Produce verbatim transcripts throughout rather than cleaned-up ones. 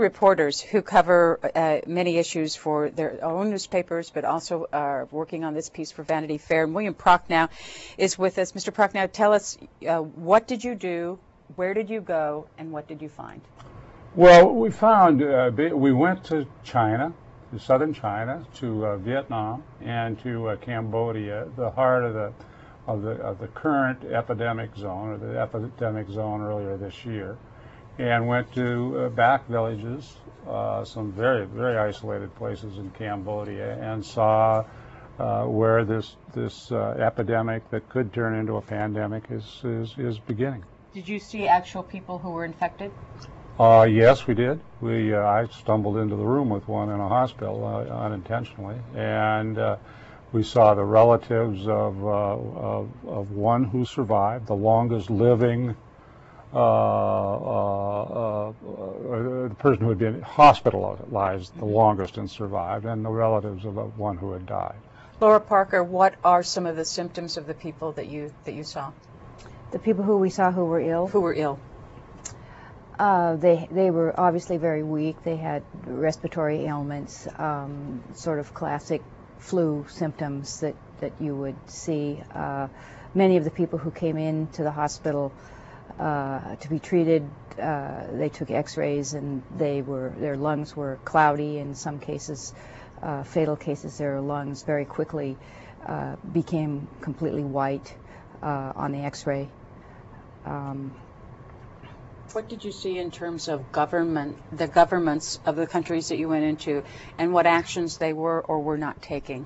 Reporters who cover uh, many issues for their own newspapers, but also are working on this piece for Vanity Fair. And William Prochnow is with us. Mister Prochnow, tell us, uh, what did you do, where did you go, and what did you find? Well, we found, uh, we went to China, to southern China, to uh, Vietnam, and to uh, Cambodia, the heart of the, of, the, of the current epidemic zone, or the epidemic zone earlier this year. And went to uh, back villages, uh, some very, very isolated places in Cambodia, and saw uh, where this this uh, epidemic that could turn into a pandemic is, is, is beginning. Did you see actual people who were infected? Uh, yes, we did. We uh, I stumbled into the room with one in a hospital uh, unintentionally, and uh, we saw the relatives of, uh, of, of one who survived, the longest living Uh, uh, uh, the person who had been hospitalized the longest and survived, and the relatives of one who had died. Laura Parker, what are some of the symptoms of the people that you that you saw? The people who we saw who were ill? Who were ill? Uh, they they were obviously very weak. They had respiratory ailments, um, sort of classic flu symptoms that, that you would see. Uh, many of the people who came into the hospital Uh, to be treated, uh, they took x-rays, and they were their lungs were cloudy. In some cases, uh, fatal cases, their lungs very quickly uh, became completely white uh, on the x-ray. Um, what did you see in terms of government, the governments of the countries that you went into, and what actions they were or were not taking?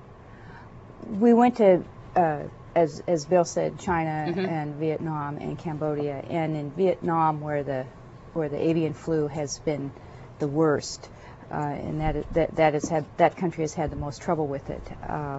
We went to uh, As, as Bill said, China mm-hmm. and Vietnam and Cambodia. And in Vietnam, where the where the avian flu has been the worst, uh, and that, that that has had that country has had the most trouble with it. Uh,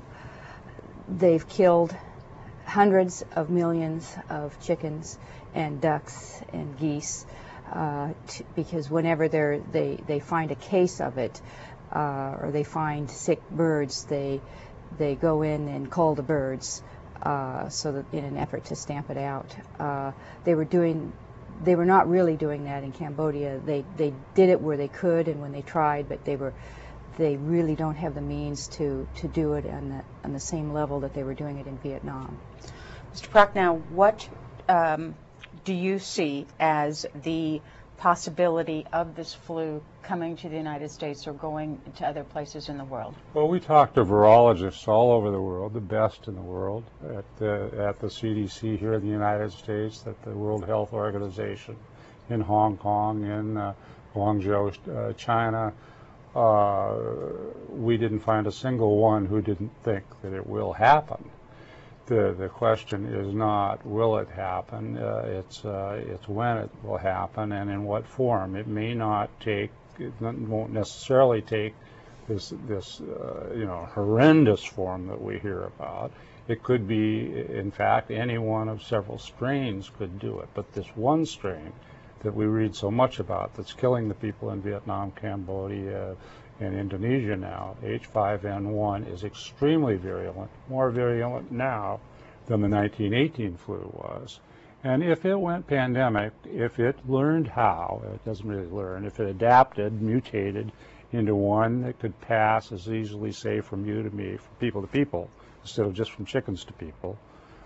they've killed hundreds of millions of chickens and ducks and geese uh, t because whenever they they they find a case of it, uh, or they find sick birds, they they go in and cull the birds. Uh, so that in an effort to stamp it out. Uh, they were doing, they were not really doing that in Cambodia. They they did it where they could and when they tried, but they were, they really don't have the means to to do it on the on the same level that they were doing it in Vietnam. Mister Prochnow, what um, do you see as the possibility of this flu coming to the United States or going to other places in the world? Well, we talked to virologists all over the world, the best in the world, at the, at the C D C here in the United States, at the World Health Organization, in Hong Kong, in uh, Guangzhou, uh, China. Uh, we didn't find a single one who didn't think that it will happen. The, the question is not will it happen, uh, it's, uh, it's when it will happen and in what form. It may not take, it won't necessarily take this, this uh, you know, horrendous form that we hear about. It could be, in fact, any one of several strains could do it. But this one strain that we read so much about that's killing the people in Vietnam, Cambodia, and Indonesia now, H five N one, is extremely virulent, more virulent now than the nineteen eighteen flu was. And if it went pandemic, if it learned how, it doesn't really learn, if it adapted, mutated into one that could pass as easily, say, from you to me, from people to people, instead of just from chickens to people,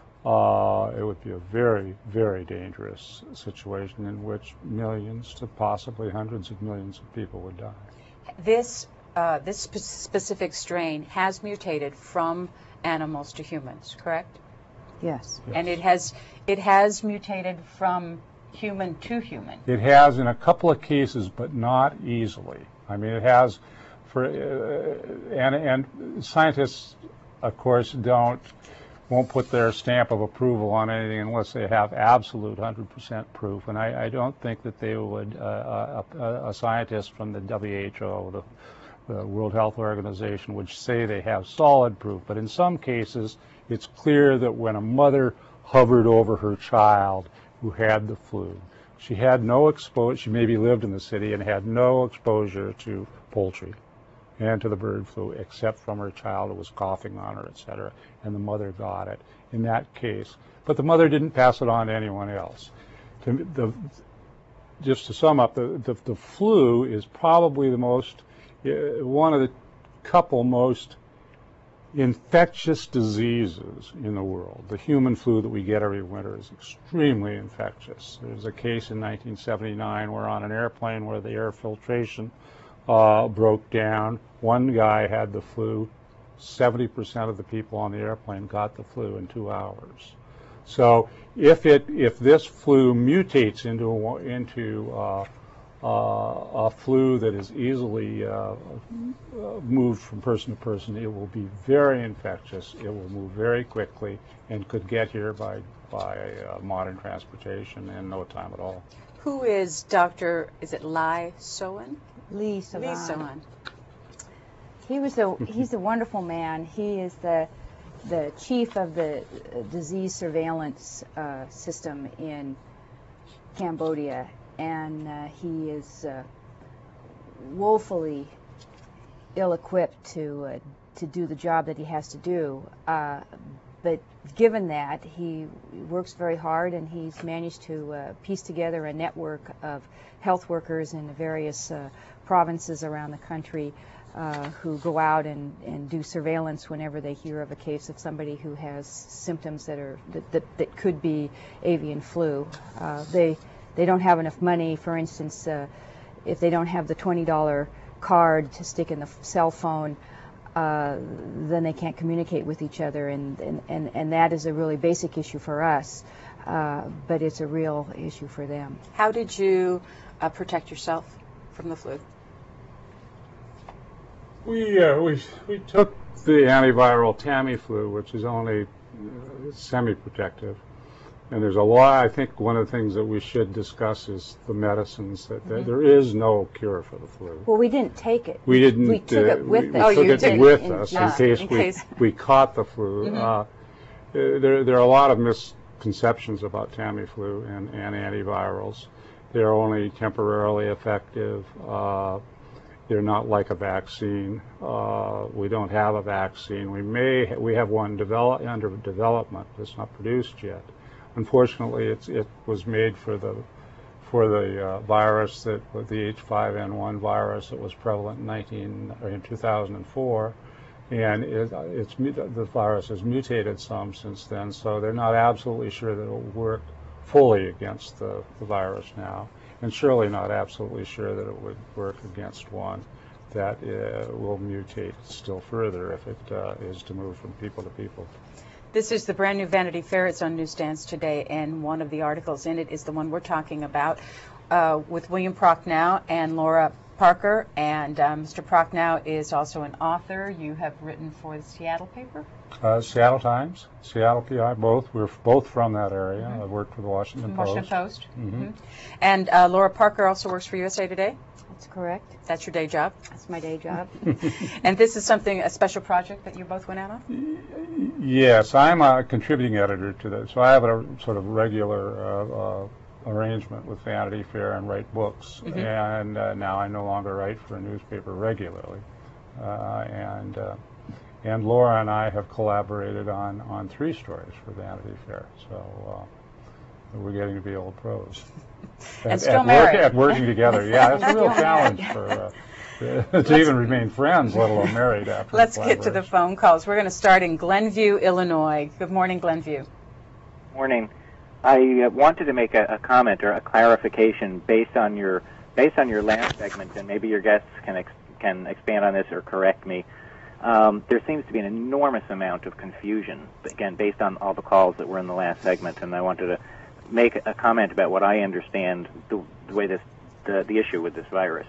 uh, it would be a very, very dangerous situation in which millions to possibly hundreds of millions of people would die. This, uh, this spe specific strain has mutated from animals to humans, correct? Yes. Yes. And it has, it has mutated from human to human. It has in a couple of cases, but not easily. I mean, it has for, uh, and, and scientists, of course, don't, won't put their stamp of approval on anything unless they have absolute one hundred percent proof. And I, I don't think that they would, uh, a, a scientist from the W H O, the, the World Health Organization, would say they have solid proof. But in some cases, it's clear that when a mother hovered over her child who had the flu, she had no exposure, she maybe lived in the city and had no exposure to poultry and to the bird flu, except from her child who was coughing on her, et cetera, and the mother got it in that case. But the mother didn't pass it on to anyone else. The, just to sum up, the, the, the flu is probably the most, uh, one of the couple most infectious diseases in the world. The human flu that we get every winter is extremely infectious. There's a case in nineteen seventy-nine where on an airplane where the air filtration uh, broke down, one guy had the flu, seventy percent of the people on the airplane got the flu in two hours. So if it if this flu mutates into a, into uh, uh, a flu that is easily uh, moved from person to person, it will be very infectious. It will move very quickly and could get here by by uh, modern transportation in no time at all. Who is Doctor Is it Lai Sohan? Lee Sohan. Lee Sohan. He was a he's a wonderful man. He is the the chief of the disease surveillance uh, system in Cambodia, and uh, he is uh, woefully ill-equipped to uh, to do the job that he has to do. Uh, but given that, he works very hard, and he's managed to uh, piece together a network of health workers in the various uh, provinces around the country uh, who go out and, and do surveillance whenever they hear of a case of somebody who has symptoms that are that, that, that could be avian flu. Uh, they they don't have enough money, for instance, uh, if they don't have the twenty dollar card to stick in the cell phone, uh, then they can't communicate with each other, and, and, and, and that is a really basic issue for us, uh, but it's a real issue for them. How did you uh, protect yourself from the flu? We, uh, we, we took the antiviral Tamiflu, which is only uh, semi-protective. And there's a lot, I think one of the things that we should discuss is the medicines, that mm-hmm. there is no cure for the flu. Well, we didn't take it. We didn't. We took uh, it with we, us. We oh, took you it did with in, us yeah, in case, in we, case we caught the flu. Mm-hmm. uh, there, there are a lot of misconceptions about Tamiflu and, and antivirals. They're only temporarily effective. Uh, They're not like a vaccine. Uh, we don't have a vaccine. We may we have one develop, under development. It's not produced yet. Unfortunately, it's, it was made for the for the uh, virus that the H five N one virus that was prevalent in nineteen or in two thousand four, and it, it's the virus has mutated some since then. So they're not absolutely sure that it will work fully against the, the virus now. And surely not absolutely sure that it would work against one that uh, will mutate still further if it uh, is to move from people to people. This is the brand new Vanity Fair. It's on newsstands today, and one of the articles in it is the one we're talking about uh, with William Prochnow and Laura Parker. And uh, Mister Prochnow is also an author. You have written for the Seattle paper? Uh, Seattle Times, Seattle P I, both. We're both from that area. Mm-hmm. I worked for the Washington Post. Washington Post. Mm-hmm. Mm-hmm. And uh, Laura Parker also works for U S A Today? That's correct. That's your day job? That's my day job. And this is something, a special project that you both went out on? Yes, I'm a contributing editor to this. So I have a sort of regular uh, uh, arrangement with Vanity Fair and write books. Mm-hmm. And uh, now I no longer write for a newspaper regularly. Uh, and uh, and Laura and I have collaborated on, on three stories for Vanity Fair. So uh, we're getting to be old pros. And at, still at married. Work, at working together, yeah, it's a real challenge for uh, to, to even remain friends, let alone married after. Let's get to the phone calls. We're going to start in Glenview, Illinois. Good morning, Glenview. Morning. I uh, wanted to make a, a comment or a clarification based on your based on your last segment, and maybe your guests can ex can expand on this or correct me. Um, there seems to be an enormous amount of confusion, again, based on all the calls that were in the last segment, and I wanted to make a comment about what I understand the, the way this the, the issue with this virus.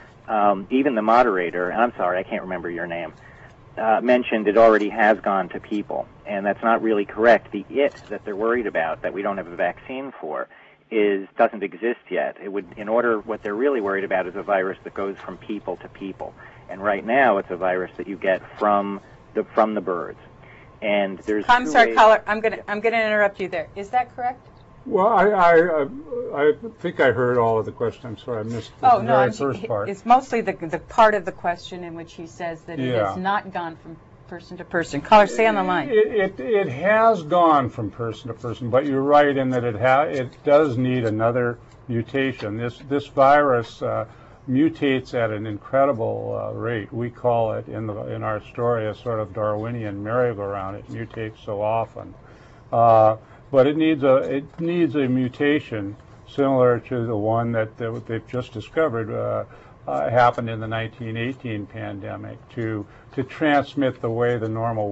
Um, even the moderator, and I'm sorry, I can't remember your name, uh, mentioned it already has gone to people, and that's not really correct. The it that they're worried about, that we don't have a vaccine for, is doesn't exist yet. It would, in order, what they're really worried about is a virus that goes from people to people, and right now it's a virus that you get from the from the birds. And there's. I'm two sorry, ways, caller. I'm gonna I'm gonna interrupt you there. Is that correct? Well, I, I, I think I heard all of the question. I'm sorry, I missed the oh, no, very I'm, first part. It's mostly the, the part of the question in which he says that it Yeah. has not gone from person to person. Caller, stay on the line. It, it, it has gone from person to person, but you're right in that it, ha it does need another mutation. This this virus uh, mutates at an incredible uh, rate. We call it in the in our story a sort of Darwinian merry-go-round. It mutates so often, uh, but it needs a it needs a mutation similar to the one that, that they've just discovered uh, uh, happened in the nineteen eighteen pandemic to to transmit the way the normal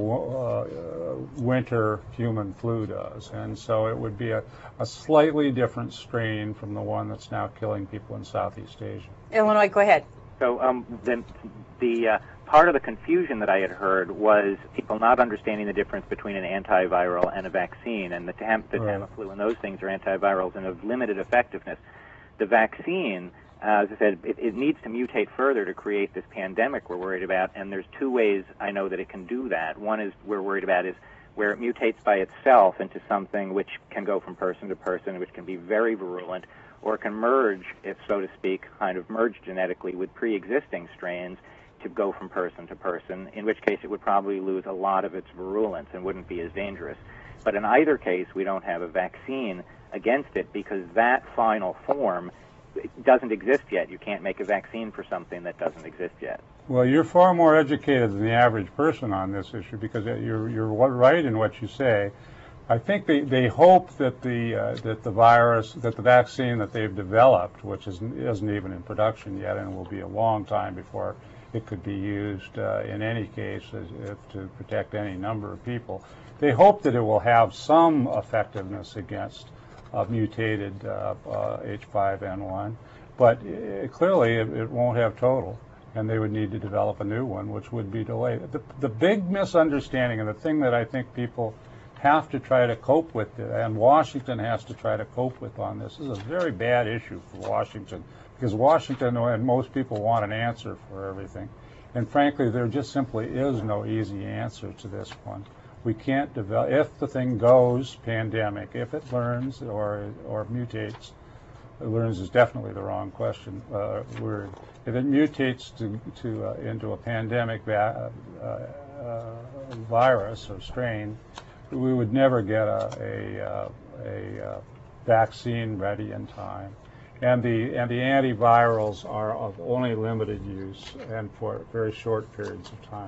uh, winter human flu does. And so it would be a, a slightly different strain from the one that's now killing people in Southeast Asia. Illinois, go ahead. So um, then the uh, part of the confusion that I had heard was people not understanding the difference between an antiviral and a vaccine, and the, tam the right. Tamiflu and those things are antivirals and of limited effectiveness. The vaccine, uh, as I said, it, it needs to mutate further to create this pandemic we're worried about, and there's two ways I know that it can do that. One is we're worried about is where it mutates by itself into something which can go from person to person, which can be very virulent, or can merge, if so to speak, kind of merge genetically with pre-existing strains to go from person to person, in which case it would probably lose a lot of its virulence and wouldn't be as dangerous. But in either case, we don't have a vaccine against it because that final form doesn't exist yet. You can't make a vaccine for something that doesn't exist yet. Well, you're far more educated than the average person on this issue because you're, you're right in what you say. I think they, they hope that the uh, that the virus, that the vaccine that they've developed, which is, isn't even in production yet and will be a long time before it could be used uh, in any case as, if to protect any number of people, they hope that it will have some effectiveness against uh, mutated uh, uh, H five N one, but it, clearly it, it won't have total, and they would need to develop a new one, which would be delayed. The, the big misunderstanding, and the thing that I think people have to try to cope with, and Washington has to try to cope with on this. This is a very bad issue for Washington, because Washington and most people want an answer for everything. And frankly, there just simply is no easy answer to this one. We can't develop, if the thing goes pandemic, if it learns or, or mutates, learns is definitely the wrong question, uh, word. If it mutates to, to, uh, into a pandemic va uh, uh, virus or strain, we would never get a, a, a, a vaccine ready in time. And the, and the antivirals are of only limited use and for very short periods of time.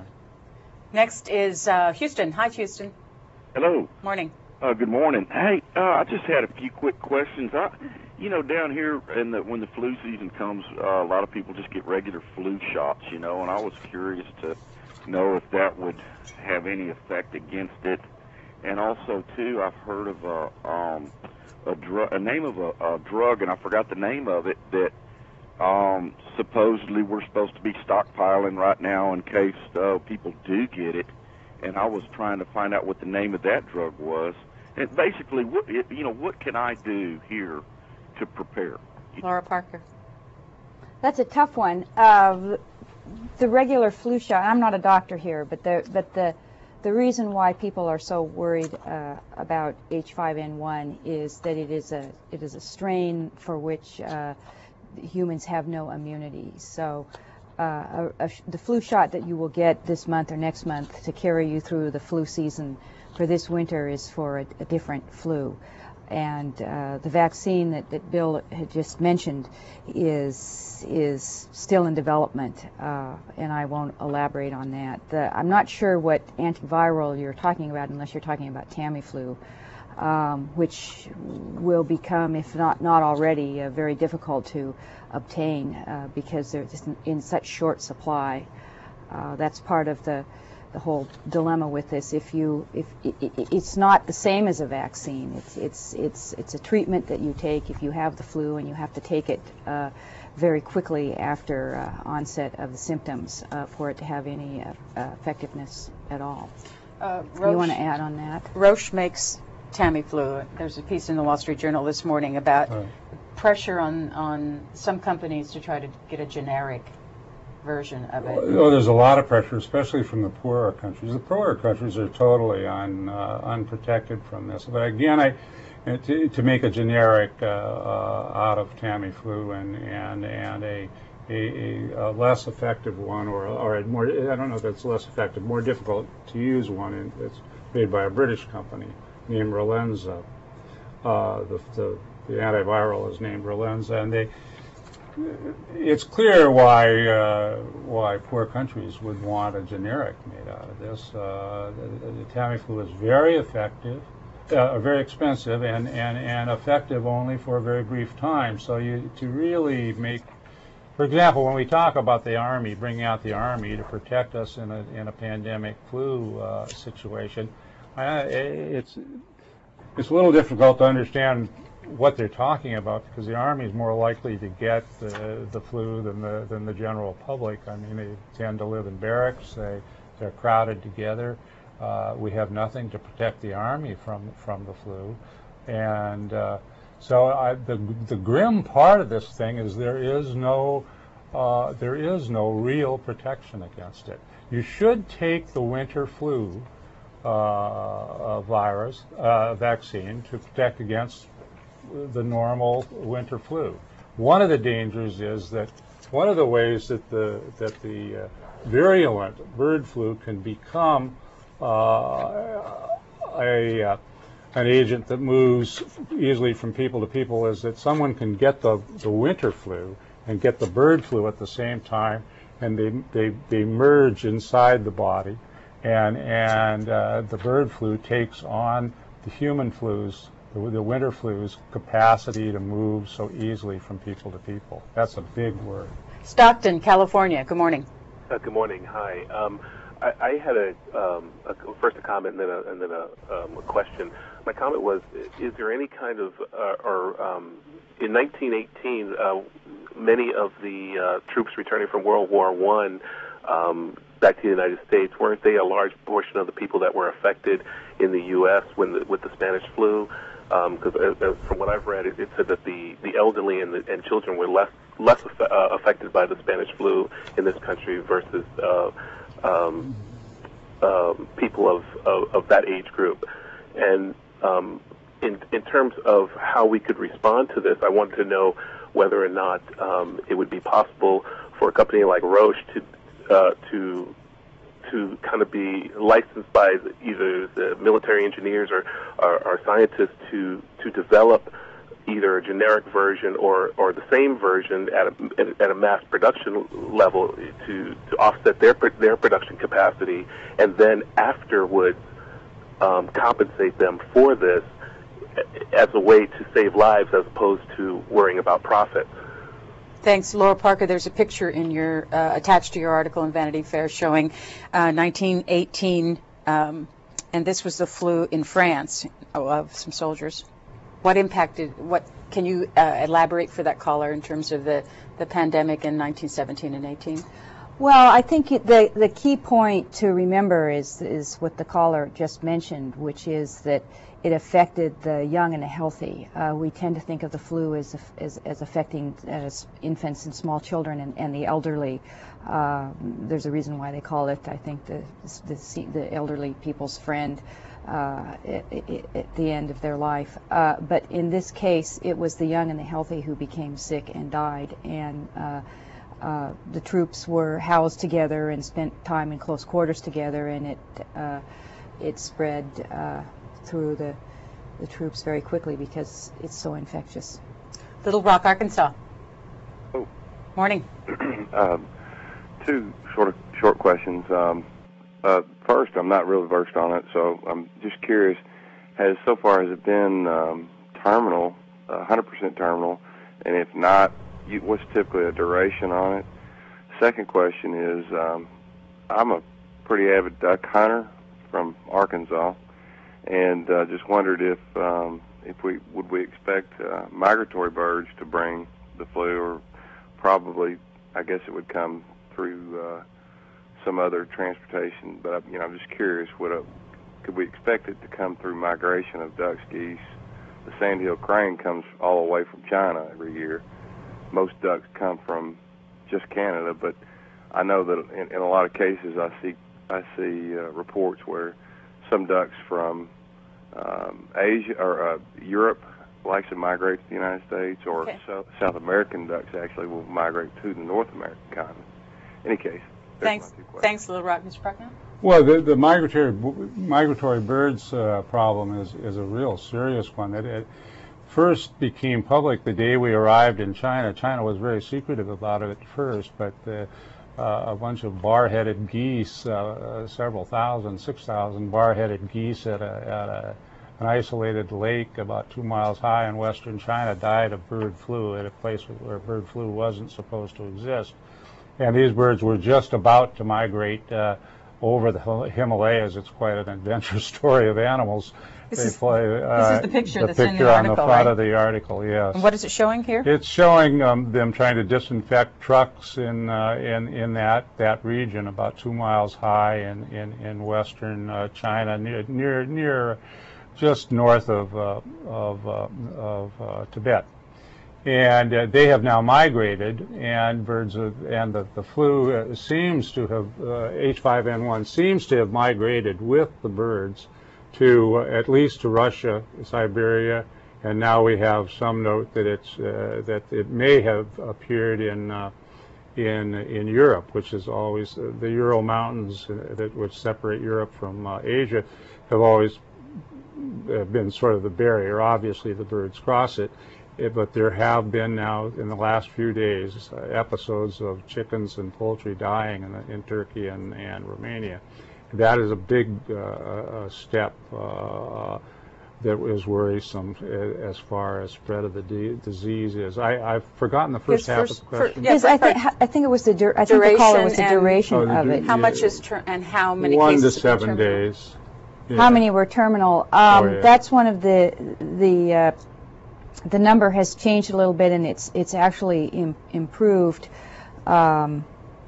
Next is uh, Houston. Hi, Houston. Hello. Morning. Uh, good morning. Hey, uh, I just had a few quick questions. I, you know, down here, in the, when the flu season comes, uh, a lot of people just get regular flu shots, you know, and I was curious to know if that would have any effect against it. And also, too, I've heard of a, um, a, dr a name of a, a drug, and I forgot the name of it, that um, supposedly we're supposed to be stockpiling right now in case uh, people do get it. And I was trying to find out what the name of that drug was. And basically, what, you know, what can I do here to prepare? Laura Parker. That's a tough one. Uh, the regular flu shot, I'm not a doctor here, but the, but the, the reason why people are so worried uh, about H five N one is that it is a, it is a strain for which uh, humans have no immunity. So uh, a, a, the flu shot that you will get this month or next month to carry you through the flu season for this winter is for a, a different flu. And uh, the vaccine that, that Bill had just mentioned is is still in development, uh, and I won't elaborate on that. The, I'm not sure what antiviral you're talking about unless you're talking about Tamiflu, um, which will become, if not not already, uh, very difficult to obtain uh, because they're just in, in such short supply. Uh, that's part of the the whole dilemma with this. If you, if it, it, it's not the same as a vaccine, it's it's it's it's a treatment that you take if you have the flu, and you have to take it uh, very quickly after uh, onset of the symptoms uh, for it to have any uh, uh, effectiveness at all. Uh, you want to add on that? Roche makes Tamiflu. There's a piece in the Wall Street Journal this morning about Right. pressure on on some companies to try to get a generic version of it. Oh, there's a lot of pressure, especially from the poorer countries. The poorer countries are totally un, uh, unprotected from this. But again, I, to, to make a generic uh, uh, out of Tamiflu and and and a, a, a less effective one, or or a more, I don't know if it's less effective, more difficult to use one, and it's made by a British company named Relenza. Uh, the, the the antiviral is named Relenza, and they. It's clear why uh, why poor countries would want a generic made out of this. Uh, the, the Tamiflu is very effective, uh, very expensive, and, and, and effective only for a very brief time. So you to really make, for example, when we talk about the Army, bringing out the Army to protect us in a in a pandemic flu uh, situation, uh, it's it's a little difficult to understand what they're talking about, because the Army is more likely to get the, the flu than the than the general public. I mean, they tend to live in barracks. They they're crowded together. Uh, we have nothing to protect the Army from from the flu, and uh, so I, the the grim part of this thing is there is no uh, there is no real protection against it. You should take the winter flu uh, virus uh, vaccine to protect against the normal winter flu. One of the dangers is that one of the ways that the that the uh, virulent bird flu can become uh, a uh, an agent that moves easily from people to people is that someone can get the the winter flu and get the bird flu at the same time, and they they they merge inside the body, and and uh, the bird flu takes on the human flu's. The, the winter flu's capacity to move so easily from people to people. That's a big word. Stockton, California. Good morning. Uh, good morning. Hi. Um, I, I had a, um, a first a comment and then a, and then a, um, a question. My comment was: is there any kind of uh, or um, in nineteen eighteen, uh, many of the uh, troops returning from World War One um, back to the United States, weren't they a large portion of the people that were affected in the U S when the, with the Spanish flu? Because um, uh, from what I've read, it, it said that the, the elderly and, the, and children were less less aff- uh, affected by the Spanish flu in this country versus uh, um, um, people of, of, of that age group. And um, in in terms of how we could respond to this, I wanted to know whether or not um, it would be possible for a company like Roche to uh, to to kind of be licensed by either the military engineers or, or, or scientists to to develop either a generic version or, or the same version at a, at a mass production level to, to offset their their production capacity, and then afterwards um, compensate them for this as a way to save lives as opposed to worrying about profit. Thanks, Laura Parker. There's a picture in your uh, attached to your article in Vanity Fair showing uh, nineteen eighteen, um, and this was the flu in France of some soldiers. What impacted? What can you uh, elaborate for that caller in terms of the, the pandemic in nineteen seventeen and eighteen? Well, I think it, the the key point to remember is is what the caller just mentioned, which is that it affected the young and the healthy. Uh, we tend to think of the flu as as, as affecting as infants and small children and, and the elderly. Uh, there's a reason why they call it, I think, the the, the elderly people's friend uh, at, at the end of their life. Uh, but in this case, it was the young and the healthy who became sick and died. And uh, uh, the troops were housed together and spent time in close quarters together, and it uh, it spread Uh, through the, the troops very quickly because it's so infectious. Little Rock, Arkansas. Oh. Morning. um, two sort of short questions. Um, uh, first, I'm not really versed on it, so I'm just curious. Has so far has it been um, terminal, uh, one hundred percent terminal, and if not, you, what's typically a duration on it? Second question is, um, I'm a pretty avid duck hunter from Arkansas. And uh, just wondered if um, if we would we expect uh, migratory birds to bring the flu, or probably I guess it would come through uh, some other transportation. But you know, I'm just curious, would a, could we expect it to come through migration of ducks, geese? The sandhill crane comes all the way from China every year. Most ducks come from just Canada, but I know that in, in a lot of cases I see I see uh, reports where some ducks from um, Asia or uh, Europe will actually migrate to the United States, or okay. so, South American ducks actually will migrate to the North American continent. In any case, thanks. Thanks, Little Rock, Mister Prochnow. Well, the, the migratory migratory birds uh, problem is is a real serious one. That it, first became public the day we arrived in China. China was very secretive about it at first, but uh, uh, a bunch of bar-headed geese, uh, several thousand, six thousand bar-headed geese at, a, at a, an isolated lake about two miles high in western China died of bird flu at a place where bird flu wasn't supposed to exist. And these birds were just about to migrate uh, over the Himalayas. It's quite an adventure story of animals. This, they is, fly, uh, this is the picture the that's picture in the article, on the front right? of the article, yes. And what is it showing here? It's showing um, them trying to disinfect trucks in uh, in in that that region, about two miles high in in in western uh, China, near near near just north of uh, of uh, of uh, Tibet. And uh, they have now migrated, and birds of, and the, the flu uh, seems to have uh, H five N one seems to have migrated with the birds to uh, at least to Russia, Siberia, and now we have some note that it's uh, that it may have appeared in uh, in in Europe, which is always uh, the Ural Mountains uh, that which separate Europe from uh, Asia have always uh, been sort of the barrier. Obviously, the birds cross it. But there have been now, in the last few days, uh, episodes of chickens and poultry dying in, in Turkey and, and Romania. That is a big uh, uh, step uh, that is worrisome as far as spread of the de disease is. I, I've forgotten the first yes, half first, of the question. For, yes, I, th I think it was the dur I think the caller was the duration oh, the of du it. How much is ter and how many One cases? to seven days. Yeah. How many were terminal? Um, oh, yeah. That's one of the the. Uh, The number has changed a little bit, and it's it's actually im improved. Um,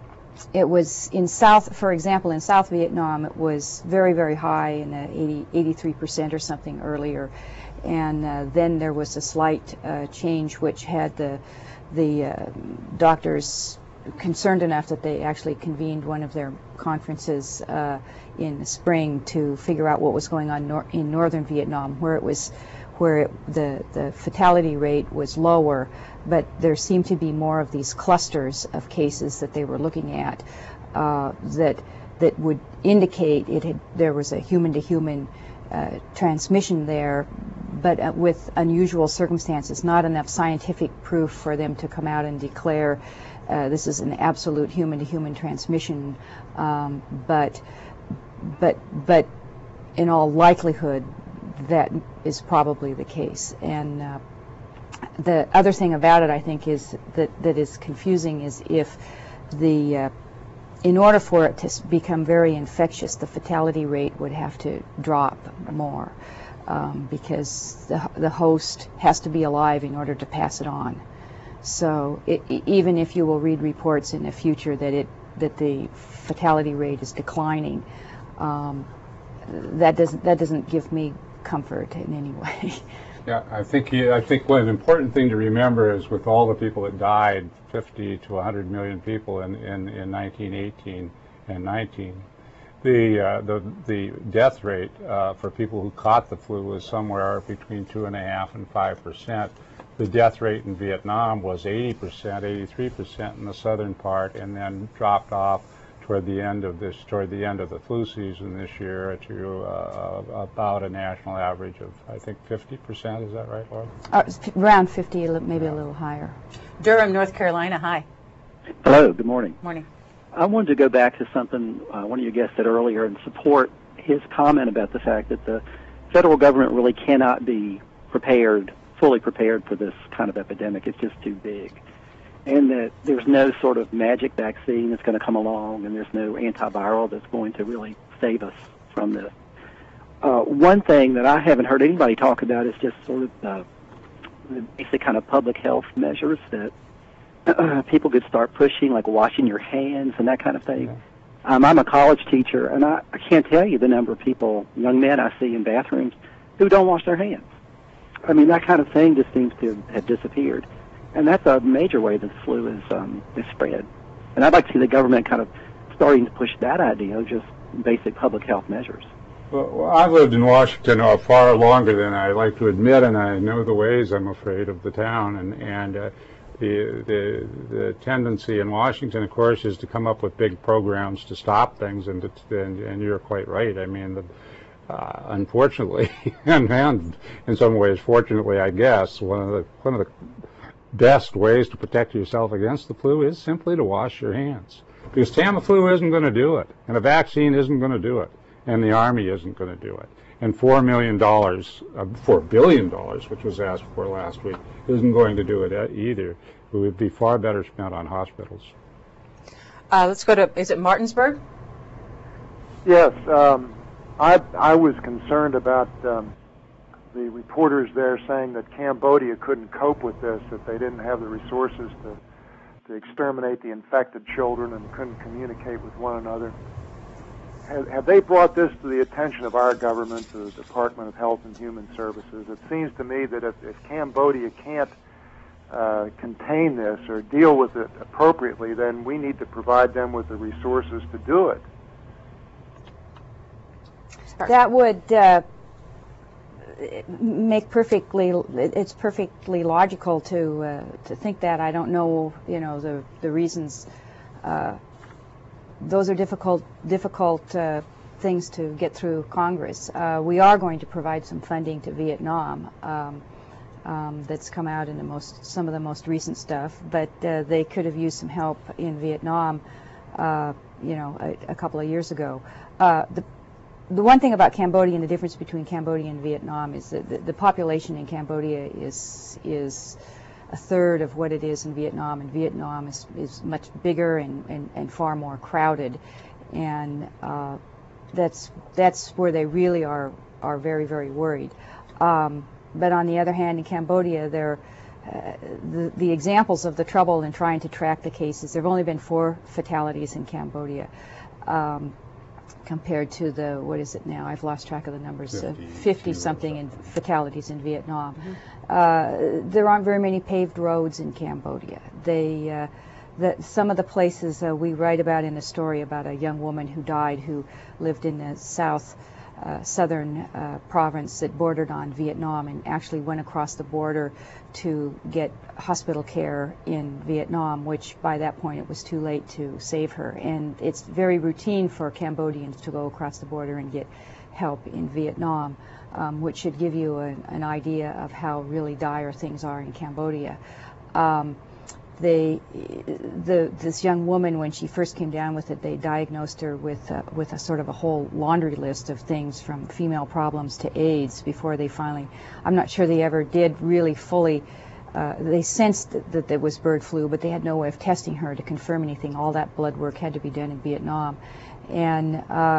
it was in South, for example, in South Vietnam, it was very, very high, in the eighty, eighty-three percent or something earlier, and uh, then there was a slight uh, change, which had the the uh, doctors concerned enough that they actually convened one of their conferences uh, in the spring to figure out what was going on nor in northern Vietnam, where it was. where it, the, the fatality rate was lower, but there seemed to be more of these clusters of cases that they were looking at uh, that that would indicate it had, there was a human-to-human uh, transmission there, but uh, with unusual circumstances, not enough scientific proof for them to come out and declare uh, this is an absolute human-to-human transmission, um, but but but in all likelihood, that is probably the case. And uh, the other thing about it, I think, is that that is confusing is if the uh, in order for it to become very infectious, the fatality rate would have to drop more um, because the the host has to be alive in order to pass it on. So it, even if you will read reports in the future that it that the fatality rate is declining, um, that doesn't that doesn't give me comfort in any way. Yeah, I think he, I think one important thing to remember is with all the people that died, fifty to one hundred million people in, in, in nineteen eighteen and nineteen, the uh, the the death rate uh, for people who caught the flu was somewhere between two and a half and five percent. The death rate in Vietnam was eighty percent, eighty-three percent in the southern part, and then dropped off toward the end of this, toward the end of the flu season this year to uh, about a national average of, I think, fifty percent. Is that right, Laura? Uh, around fifty, maybe yeah. a little higher. Durham, North Carolina. Hi. Hello. Good morning. Morning. I wanted to go back to something uh, one of your guests said earlier and support his comment about the fact that the federal government really cannot be prepared, fully prepared for this kind of epidemic. It's just too big. And that there's no sort of magic vaccine that's going to come along, and there's no antiviral that's going to really save us from this. Uh, one thing that I haven't heard anybody talk about is just sort of uh, the basic kind of public health measures that uh, people could start pushing, like washing your hands and that kind of thing. Yeah. Um, I'm a college teacher, and I, I can't tell you the number of people, young men I see in bathrooms, who don't wash their hands. I mean, that kind of thing just seems to have disappeared. And that's a major way that the flu is, um, is spread. And I'd like to see the government kind of starting to push that idea of just basic public health measures. Well, I've lived in Washington uh, far longer than I like to admit, and I know the ways, I'm afraid, of the town. And, and uh, the, the, the tendency in Washington, of course, is to come up with big programs to stop things, and, to, and, and you're quite right. I mean, the, uh, unfortunately, and, and in some ways, fortunately, I guess, one of the one of the best ways to protect yourself against the flu is simply to wash your hands. Because Tamiflu isn't going to do it, and a vaccine isn't going to do it, and the Army isn't going to do it. And four million dollars, uh, four billion dollars, which was asked for last week, isn't going to do it either. It would be far better spent on hospitals. Uh, let's go to, is it Martinsburg? Yes, um, I, I was concerned about um, the reporters there saying that Cambodia couldn't cope with this, that they didn't have the resources to, to exterminate the infected children and couldn't communicate with one another. Have, have they brought this to the attention of our government, to the Department of Health and Human Services? It seems to me that if, if Cambodia can't uh, contain this or deal with it appropriately, then we need to provide them with the resources to do it. That would uh, make perfectly. It's perfectly logical to uh, to think that. I don't know, you know, the the reasons. Uh, those are difficult difficult uh, things to get through Congress. Uh, we are going to provide some funding to Vietnam. Um, um, that's come out in the most some of the most recent stuff, but uh, they could have used some help in Vietnam, uh, you know, a, a couple of years ago. Uh, the The one thing about Cambodia and the difference between Cambodia and Vietnam is that the, the population in Cambodia is is a third of what it is in Vietnam, and Vietnam is, is much bigger and, and, and far more crowded, and uh, that's that's where they really are are very very worried. Um, but on the other hand, in Cambodia, there uh, the the examples of the trouble in trying to track the cases. There have only been four fatalities in Cambodia. Um, compared to the, what is it now? I've lost track of the numbers, fifty something in fatalities in Vietnam. Mm-hmm. uh, there aren't very many paved roads in Cambodia. They, uh, the, some of the places uh, we write about in the story about a young woman who died who lived in the south uh, southern uh, province that bordered on Vietnam and actually went across the border to get hospital care in Vietnam, which by that point it was too late to save her. And it's very routine for Cambodians to go across the border and get help in Vietnam, um, which should give you an, an idea of how really dire things are in Cambodia. Um, they, the, this young woman, when she first came down with it, they diagnosed her with, uh, with a sort of a whole laundry list of things from female problems to AIDS before they finally, I'm not sure they ever did really fully, uh, they sensed that, that there was bird flu, but they had no way of testing her to confirm anything. All that blood work had to be done in Vietnam. And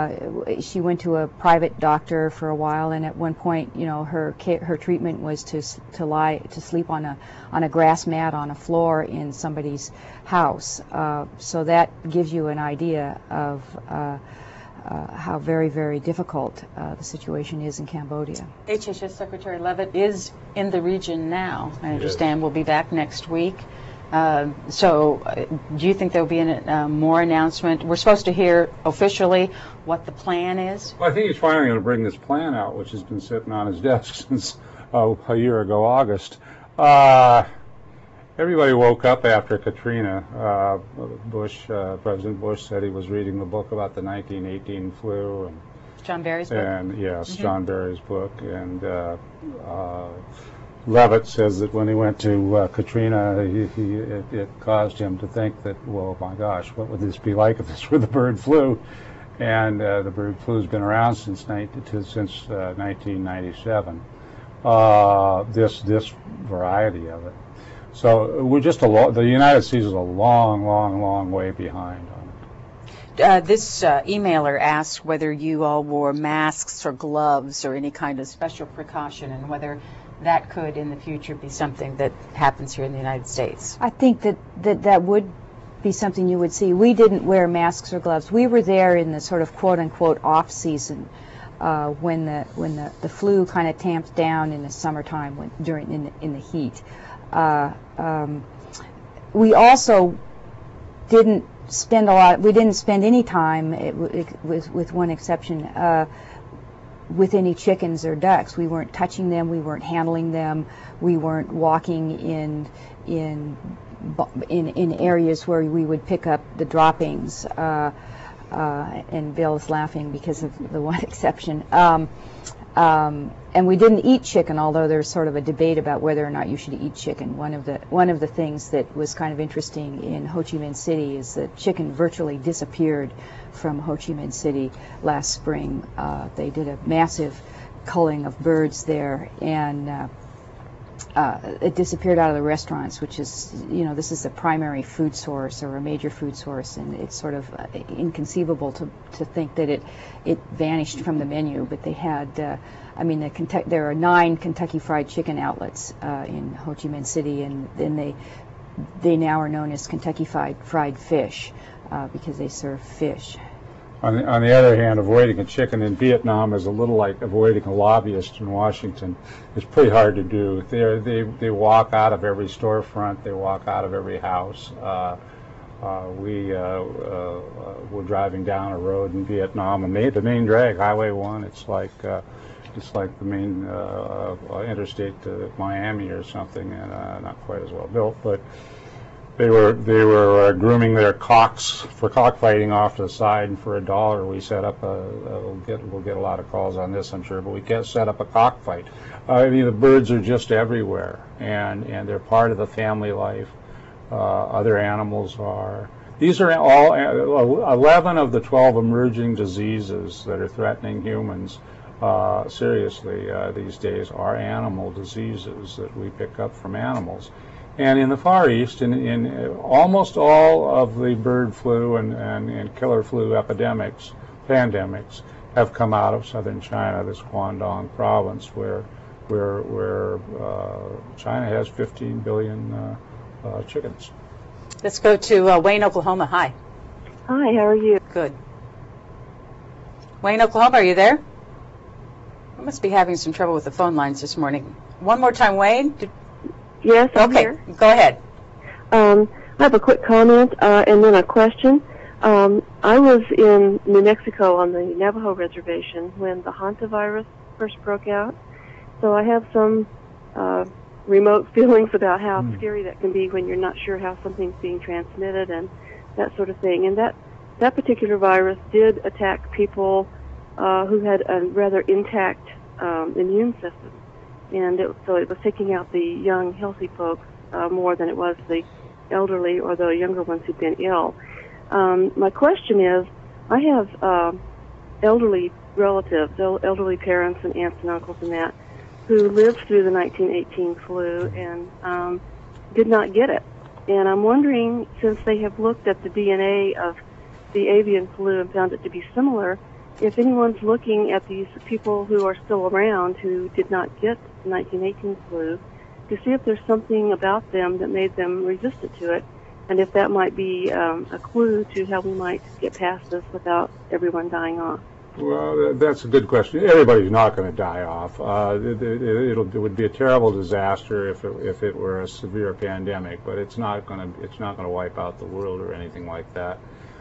uh, she went to a private doctor for a while, and at one point, you know, her her treatment was to to lie to sleep on a on a grass mat on a floor in somebody's house. Uh, so that gives you an idea of uh, uh, how very very difficult uh, the situation is in Cambodia. H H S Secretary Leavitt is in the region now. I understand yes. We'll be back next week. Uh, so uh, do you think there will be an, uh, more announcement? We're supposed to hear officially what the plan is? Well, I think he's finally going to bring this plan out, which has been sitting on his desk since uh, a year ago, August. Uh, everybody woke up after Katrina. Uh, Bush, uh, President Bush said he was reading the book about the nineteen eighteen flu. And, John Barry's book? And yes, mm-hmm. John Barry's book. And uh, uh, Leavitt says that when he went to uh, Katrina, he, he, it, it caused him to think that, well, my gosh, what would this be like if this were the bird flu? And uh, the bird flu's been around since since uh, nineteen ninety-seven. Uh, this this variety of it. So we're just a lo- the United States is a long, long, long way behind on it. Uh, this uh, emailer asked whether you all wore masks or gloves or any kind of special precaution, and whether that could in the future be something that happens here in the United States. I think that that, that would be something you would see. We didn't wear masks or gloves. We were there in the sort of quote-unquote off-season uh, when the when the, the flu kind of tamped down in the summertime when, during in the, in the heat. Uh, um, we also didn't spend a lot. We didn't spend any time, it, it, with with one exception, Uh, with any chickens or ducks. We weren't touching them, we weren't handling them, we weren't walking in in in, in areas where we would pick up the droppings. Uh, uh, and Bill is laughing because of the one exception. Um, um, and we didn't eat chicken, although there's sort of a debate about whether or not you should eat chicken. One of the one of the things that was kind of interesting in Ho Chi Minh City is that chicken virtually disappeared from Ho Chi Minh City last spring. Uh, they did a massive culling of birds there, and uh, uh, it disappeared out of the restaurants, which is, you know, this is a primary food source or a major food source, and it's sort of uh, inconceivable to, to think that it it vanished from the menu. But they had, uh, I mean, the Kentucky, there are nine Kentucky Fried Chicken outlets uh, in Ho Chi Minh City, and then they they now are known as Kentucky Fried Fried Fish uh, because they serve fish. On the, on the other hand, avoiding a chicken in Vietnam is a little like avoiding a lobbyist in Washington. It's pretty hard to do. They're, they they walk out of every storefront. They walk out of every house. Uh, uh, we uh, uh, were driving down a road in Vietnam, and they, the main drag, Highway One. It's like uh, it's like the main uh, uh, interstate to Miami or something, and uh, not quite as well built, but. They were they were uh, grooming their cocks for cockfighting off to the side, and for a dollar we set up a, a we'll get we'll get a lot of calls on this, I'm sure, but we can't set up a cockfight. Uh, I mean, the birds are just everywhere, and and they're part of the family life. Uh, other animals are. These are all eleven of the twelve emerging diseases that are threatening humans uh, seriously uh, these days are animal diseases that we pick up from animals. And in the Far East, in, in almost all of the bird flu and, and, and killer flu epidemics, pandemics, have come out of southern China, this Guangdong province, where where where uh, China has fifteen billion uh, uh, chickens. Let's go to uh, Wayne, Oklahoma. Hi. Hi, how are you? Good. Wayne, Oklahoma, are you there? I must be having some trouble with the phone lines this morning. One more time, Wayne. Did Yes, I'm okay, here. Go ahead. Um, I have a quick comment uh, and then a question. Um, I was in New Mexico on the Navajo reservation when the hantavirus first broke out, so I have some uh, remote feelings about how mm. scary that can be when you're not sure how something's being transmitted and that sort of thing. And that, that particular virus did attack people uh, who had a rather intact um, immune system. And it, so it was taking out the young, healthy folks uh, more than it was the elderly or the younger ones who'd been ill. Um, my question is, I have uh, elderly relatives, elderly parents and aunts and uncles and that, who lived through the nineteen eighteen flu and um, did not get it. And I'm wondering, since they have looked at the D N A of the avian flu and found it to be similar, if anyone's looking at these people who are still around who did not get the nineteen eighteen flu to see if there's something about them that made them resistant to it, and if that might be um, a clue to how we might get past this without everyone dying off. Well, that's a good question. Everybody's not going to die off. Uh, it, it, it'll, it would be a terrible disaster if it, if it were a severe pandemic, but it's not going to it's not going to wipe out the world or anything like that.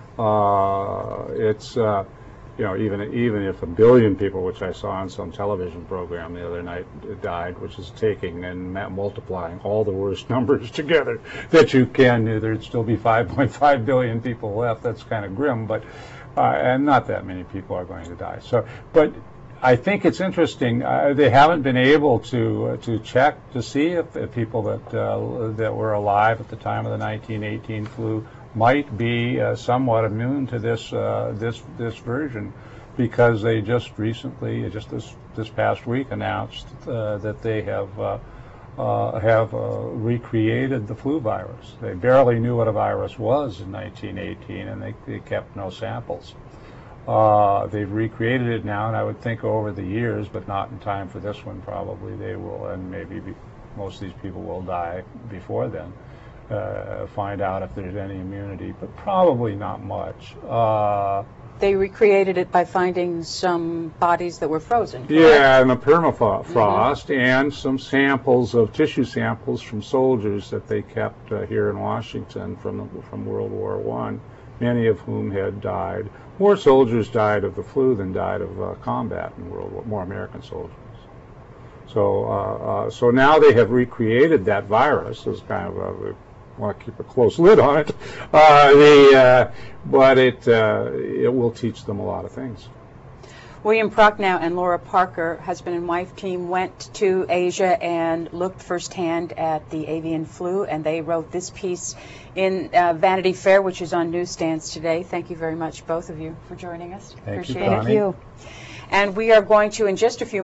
Uh, it's uh, You know, even even if a billion people, which I saw on some television program the other night, died, which is taking and multiplying all the worst numbers together that you can, there'd still be five point five billion people left. That's kind of grim, but uh, and not that many people are going to die. So, but I think it's interesting. Uh, they haven't been able to uh, to check to see if, if people that uh, that were alive at the time of the nineteen eighteen flu might be uh, somewhat immune to this uh, this this version, because they just recently, just this this past week, announced uh, that they have uh, uh, have uh, recreated the flu virus. They barely knew what a virus was in nineteen eighteen, and they, they kept no samples. Uh, they've recreated it now, and I would think over the years, but not in time for this one probably, they will, and maybe be, most of these people will die before then. Uh, find out if there's any immunity, but probably not much. Uh, they recreated it by finding some bodies that were frozen. Correct? Yeah, and the permafrost, mm-hmm. and some samples of tissue samples from soldiers that they kept uh, here in Washington from the, from World War One, many of whom had died. More soldiers died of the flu than died of uh, combat in World War. More American soldiers. So, uh, uh, so now they have recreated that virus as kind of a want to keep a close lid on it. Uh, the, uh, but it, uh, it will teach them a lot of things. William Prochnow and Laura Parker, husband and wife team, went to Asia and looked firsthand at the avian flu, and they wrote this piece in uh, Vanity Fair, which is on newsstands today. Thank you very much, both of you, for joining us. Thank Appreciate you, it. Connie. Thank you. And we are going to, in just a few